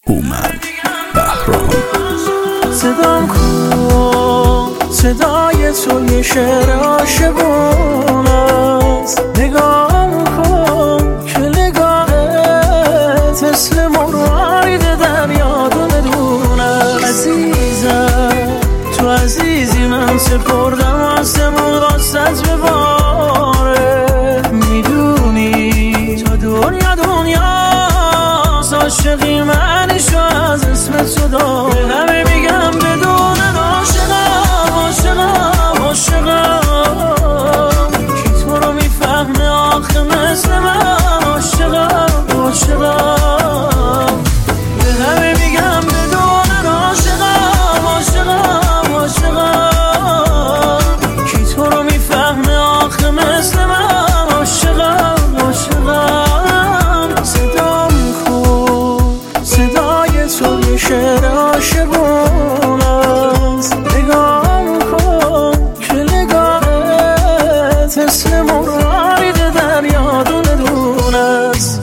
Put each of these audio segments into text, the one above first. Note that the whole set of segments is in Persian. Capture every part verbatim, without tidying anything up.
هومن بهرام. صدام کن صدای تو یه شعر عاشقون است، نگام کن که نگاهت مثل مروارید دریا دونه عزیزم تو عزیزی من سپردم آسمون راستت بباره، میدونی تا دنیا دنیا عاشقی منشو از اسم تو دار، به همه میگم بدون عاشقم عاشقم عاشقم، کی تو رو میفهمه آخه مثل من عاشقم عاشقم، به همه میگم بدون عاشقم عاشقم عاشقم، کی تو رو میفهمه آخه مثل من عاشقم عاشقم. صدام کن صدای تو یه شعر عاشقون است، نگام کن که نگاهت مثل مروارید دریا دونه دونه است.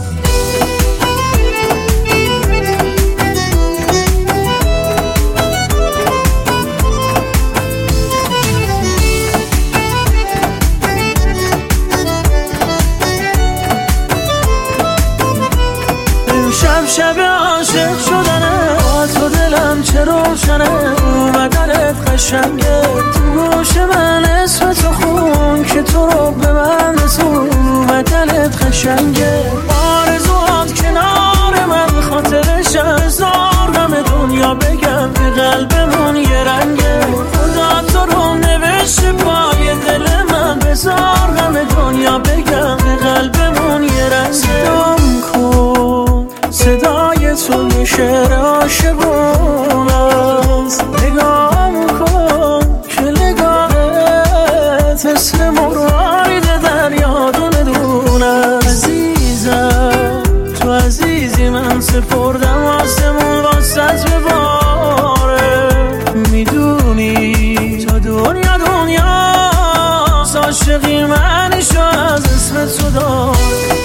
شب شب عاشق شدنه با تو دلم چه روشنه، اومدنت قشنگه تو گوش من اسم تو خون که تو رو به من رسون، اومدنت قشنگه آرزوات کنار من خاطرش هزار غم دنیا بگم به قلبمون یه رنگه، خدا تو رو نوشته پای دل من بذار غم دنیا بگم به قلبمون یه رنگه. صدام کن صدای تو یه شعر عاشقون است، نگام کن که نگاهت مثل مروارید دریا دونه دونه است. عزیزم تو عزیزی من سپردم آسمون راستت بباره، میدونی تا دنیا دنیا عاشقی منشو از اسم تو دار.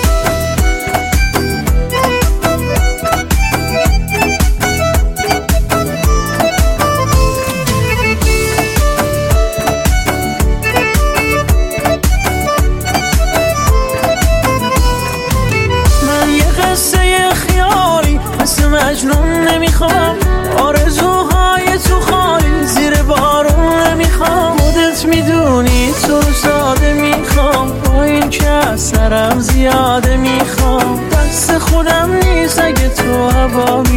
مجنون نمیخوام آرزوهای تو خالی زیر بارون نمیخوام، خودت میدونی تو رو ساده میخوام، با این که از سرم زیاده میخوام، دست خودم نیست اگه تو هوا